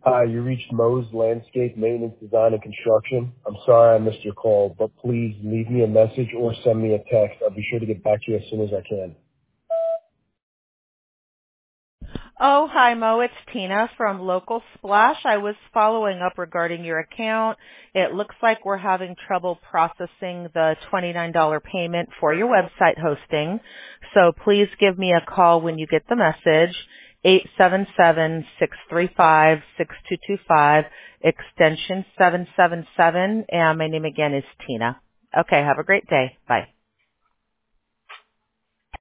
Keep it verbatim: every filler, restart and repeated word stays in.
Hi, you reached Mo's Landscape Maintenance Design and Construction. I'm sorry I missed your call, but please leave me a message or send me a text. I'll be sure to get back to you as soon as I can. Oh, hi, Mo. It's Tina from Local Splash. I was following up regarding your account. It looks like we're having trouble processing the twenty-nine dollars payment for your website hosting. So please give me a call when you get the message, eight seven seven, six three five, six two two five, extension seven seven seven, and my name again is Tina. Okay, have a great day. Bye.